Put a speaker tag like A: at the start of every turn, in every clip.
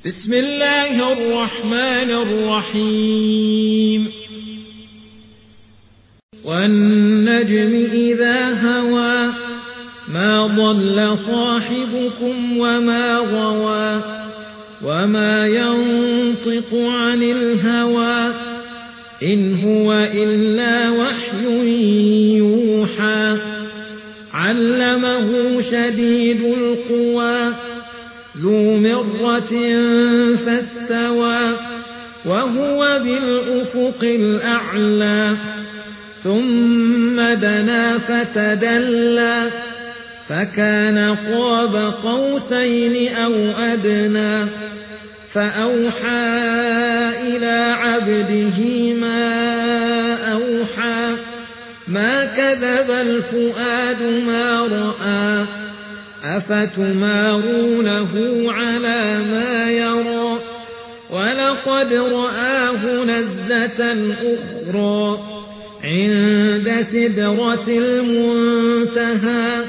A: بسم الله الرحمن الرحيم والنجم إذا هوى ما ضل صاحبكم وما غوى وما ينطق عن الهوى إن هو إلا وحي يوحى علمه شديد القوى ذو مرة فاستوى وهو بالأفق الأعلى ثم دنا فتدلى فكان قاب قوسين أو أدنى فأوحى إلى عبده ما أوحى ما كذب الفؤاد ما رأى أفتمارونه على ما يرى ولقد رآه نزلة أخرى عند سدرة المنتهى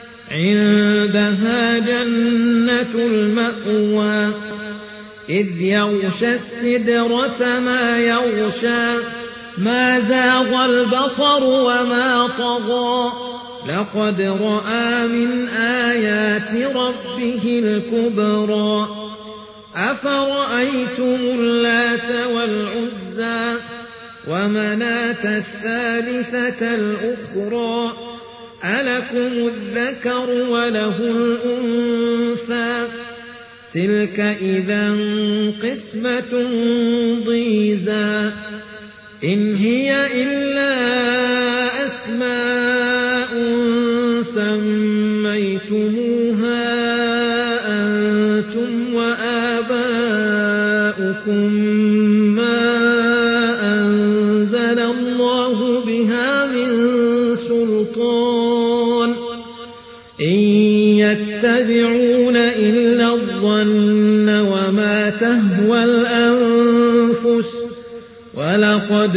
A: عندها جنة المأوى إذ يغشى السدرة ما يغشى ما زاغ البصر وما طغى لقد رأى من آيات ربه الكبرى أفرأيتم اللات والعزى ومناة الثالثة الأخرى ألكم الذكر وله الأنثى تلك إذا قسمة ضيزى إن هي إلا أسماء سميتموها أنتم وآباؤكم ما أنزل الله بها من سلطان إن يتبعون إلا الظن وما تهوى الأنفس ولقد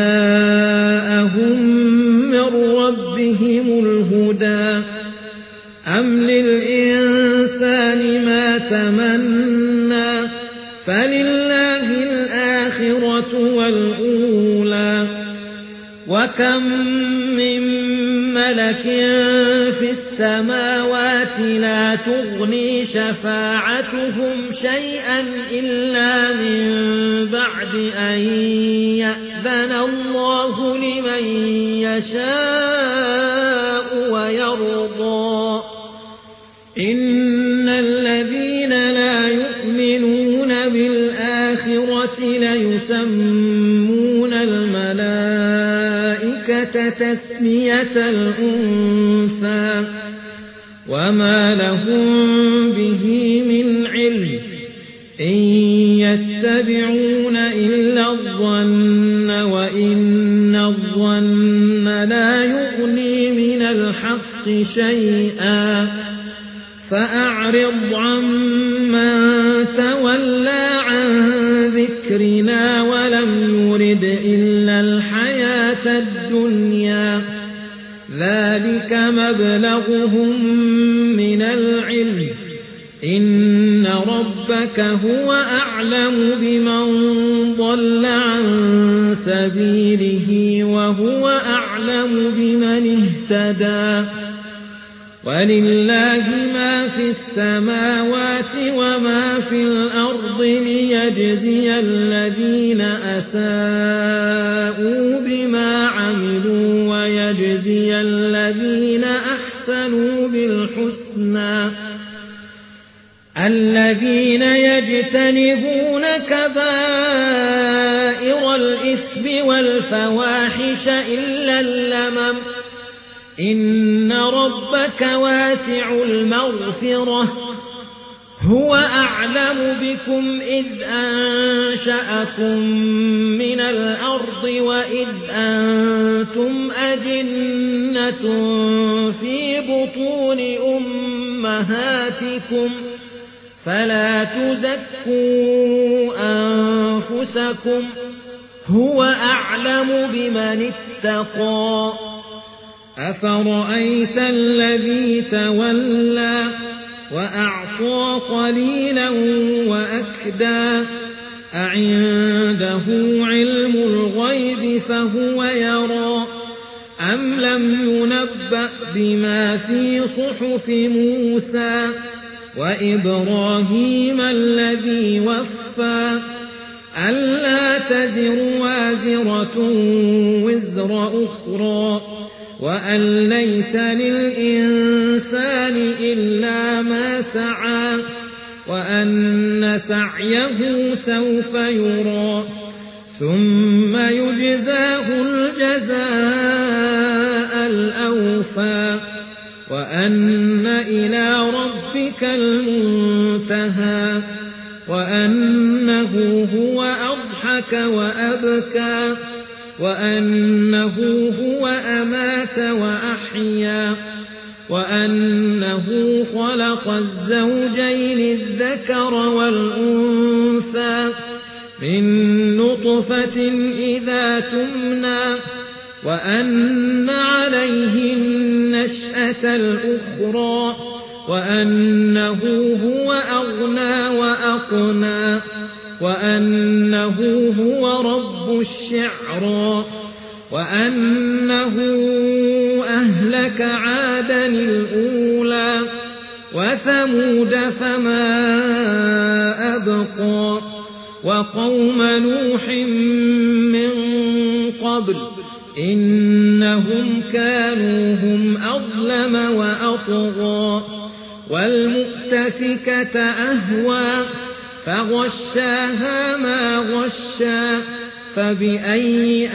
A: جاءهم من ربهم الهدى أم للإنسان ما تمنى فلله الآخرة والأولى وكم من ملك في السماوات لا تغني شفاعتهم شيئا إلا من بعد أن يأذن الله لمن يشاء ويرضى إن الذين لا يؤمنون بالآخرة ليسمون الملائكة تسمية الأنثى وما لهم به من علم إن يتبعون إلا الظن وإن الظن لا يغني من الحق شيئا فأعرض عمن تولى عن ذكرنا ولم يرد إلا الحياة الدنيا ذلك مبلغهم من العلم إن ربك هو أعلم بمن ضل عن سبيله وهو أعلم بمن اهتدى ولله ما في السماوات وما في الأرض ليجزي الذين أساءوا بما عملوا ويجزي الذين أحسنوا بالحسنى الذين يجتنبون كبائر الإثم والفواحش إلا اللمم إن ربك واسع المغفرة هو أعلم بكم إذ أنشأكم من الأرض وإذ أنتم أجنة في بطون أمهاتكم فلا تزكوا أنفسكم هو أعلم بمن اتقى أفرأيت الذي تولى وأعطى قليلا وأكدى وحدا أعنده علم الغيب فهو يرى أم لم ينبأ بما في صحف موسى وإبراهيم الذي وفى ألا تزر وازرة وزر أخرى وأن ليس للإنسان إلا ما سعى وأن سعيه سوف يرى ثم يجزاه الجزاء الأوفى وأن إلى ربك المنتهى وأنه هو أضحك وأبكى وأنه هو أمات وأحيا وأنه خلق الزوجين الذكر والأنثى من نطفة إذا تمنى وأن عليه النشأة الأخرى وأنه هو أغنى وأقنى وأنه هو رب الشعرى وأنه أهلك عادا الأولى وثمود فما أبقى وقوم نوح من قبل إنهم كانوا هم أظلم وأطغى والمؤتفكة أهوى فغشاها ما غشا فبأي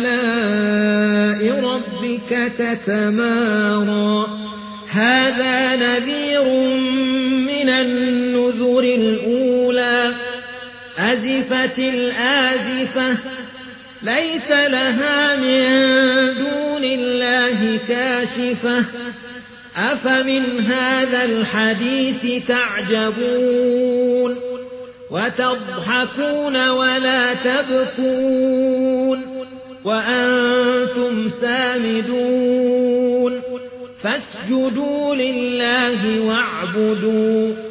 A: آلاء ربك تتمارى هذا نذير من النذر الأولى أزفت الآزفة ليس لها من دون الله كاشفة أفمن هذا الحديث تعجبون وتضحكون ولا تبكون وأنتم سامدون فاسجدوا لله واعبدوا